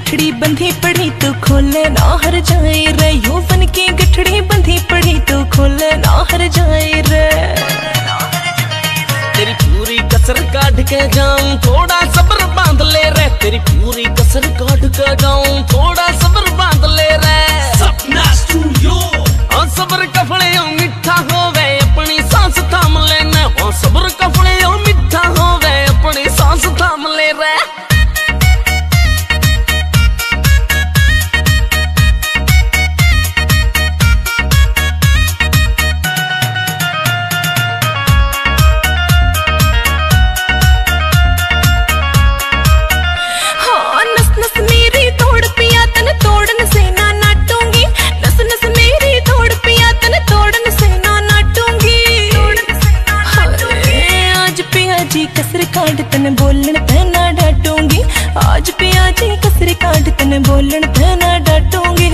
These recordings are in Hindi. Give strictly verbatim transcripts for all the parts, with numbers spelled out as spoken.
गठड़ी बंधी पड़ी तो खोले ना हर जाए रे, यौवन की गठड़ी बंधी पड़ी तो खोले ना हर जाए रे। तेरी पूरी कसर काट के जाऊं, थोड़ा सब्र बांध ले रे। तेरी पूरी कसर काट के जाऊं, थोड़ा सब्र बांध ले रे। सपना स्टूडियो सब्र कफड़े मिठा होवे अपनी सांस थाम लेना। सब्र कफड़े मिठा होवे अपनी सांस थाम ले रे। कसर काट तने बोलन पे ना डांटूंगी, आज पिया जी कसर काट तने बोलन पे ना डांटूंगी।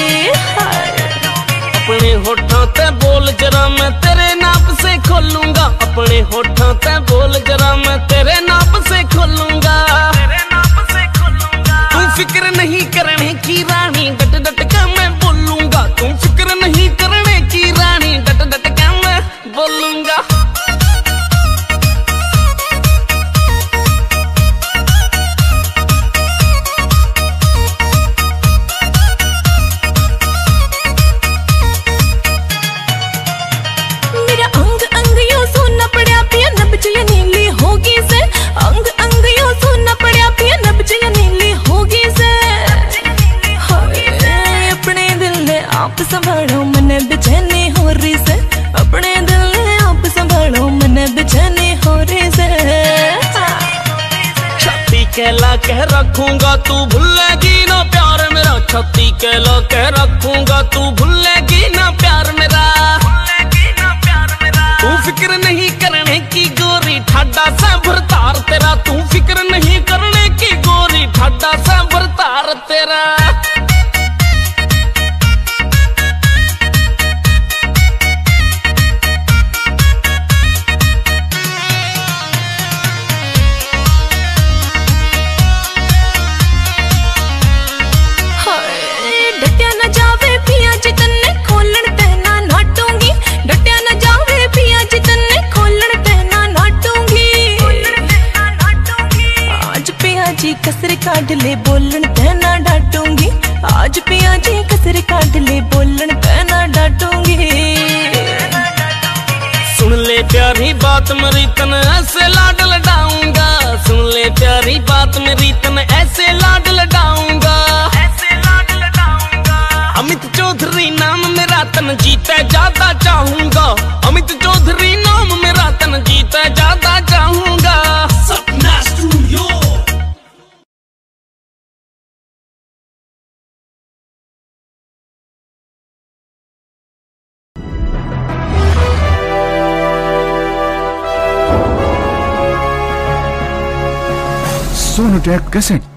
अपने होठों ते बोल जरा मैं तेरे नाप से खोलूंगा। अपने होठों ते बोल जरा मैं तेरे नाप से खोलूंगा। तू फिक्र नहीं करने की रानी, डट डट के मैं बोलूंगा। तू फिक्र नहीं करने की रानी, डट डट के मैं बोलूंगा। आप संभालो मने बेचैनी हो रही से, अपने दिल ने आप संभालो मने बेचैनी हो रही से। छाती कहला कह रखूंगा तू भूलेगी ना प्यार मेरा। छाती कहला कह रखूंगा तू भूलेगी ना प्यार मेरा। तू फिक्र नहीं करने की गोरी, ठाडा सा भरतार तेरा। तू फिक्र नहीं करने की गोरी, ठाडा सा भरतार तेरा। कसर काट ले बोलन पे ना डांटूंगी, आज पिया जी कसर काट ले बोलन पे ना डांटूंगी। सुन ले प्यारी बात मेरी तन ऐसे लाड लडाऊंगा। सुन ले प्यारी बात मेरी तन ऐसे लाड लडाऊंगा। अमित चौधरी नाम मेरा तन जीता ज्यादा चाहूंगा। अमित चौधरी नाम मेरा तन जीता ज्यादा चाहूंगा। सपना स्टूडियो सोनोटेक कैसेट।